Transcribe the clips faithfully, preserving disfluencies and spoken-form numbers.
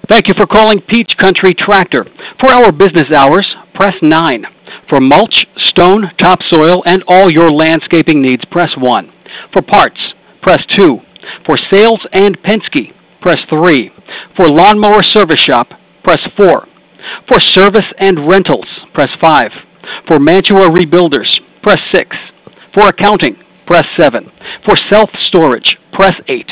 Thank you for calling Peach Country Tractor. For our business hours, press nine. For mulch, stone, topsoil, and all your landscaping needs, press one. For parts, press two. For sales and Penske, press three. For lawnmower service shop, press four. For service and rentals, press five. For Mantua Rebuilders, press six. For accounting, press seven. For self-storage, press eight.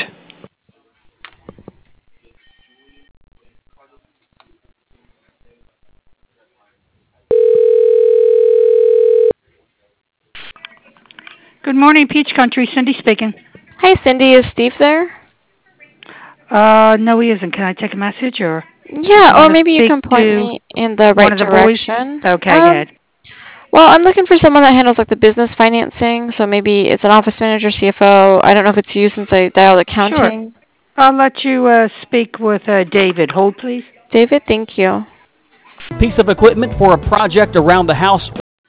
Good morning, Peach Country. Cindy speaking. Hi, Cindy. Is Steve there? Uh, no, he isn't. Can I take a message, or Yeah, you or want to maybe you speak can point to me in the one right of the boys? direction. Okay, go Um, ahead. well, I'm looking for someone that handles like the business financing, so maybe it's an office manager, C F O. I don't know if it's you since I dialed Sure. accounting. I'll let you uh, speak with uh, David. Hold, please. David, thank you. Piece of equipment for a project around the house.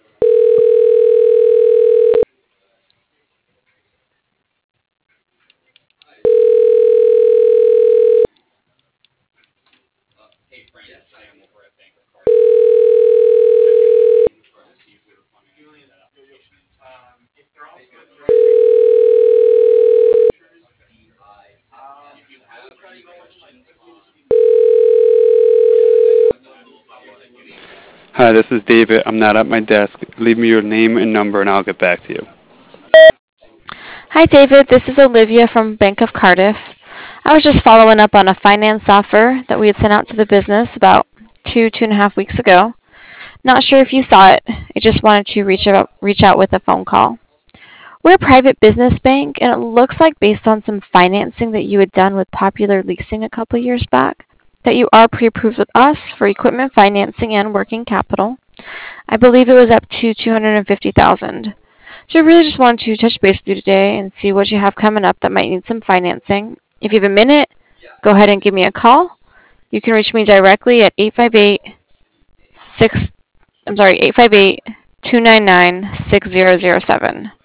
Hi, this is David. I'm not at my desk. Leave me your name and number, and I'll get back to you. Hi, David. This is Olivia from Bank of Cardiff. I was just following up on a finance offer that we had sent out to the business about two, two and a half weeks ago. Not sure if you saw it. I just wanted to reach out, reach out with a phone call. We're a private business bank, and it looks like based on some financing that you had done with Popular Leasing a couple of years back, that you are pre-approved with us for equipment financing and working capital. I believe it was up to two hundred fifty thousand dollars. So I really just wanted to touch base with you today and see what you have coming up that might need some financing. If you have a minute, go ahead and give me a call. You can reach me directly at eight five eight six I'm sorry, eight five eight two nine nine six zero zero seven.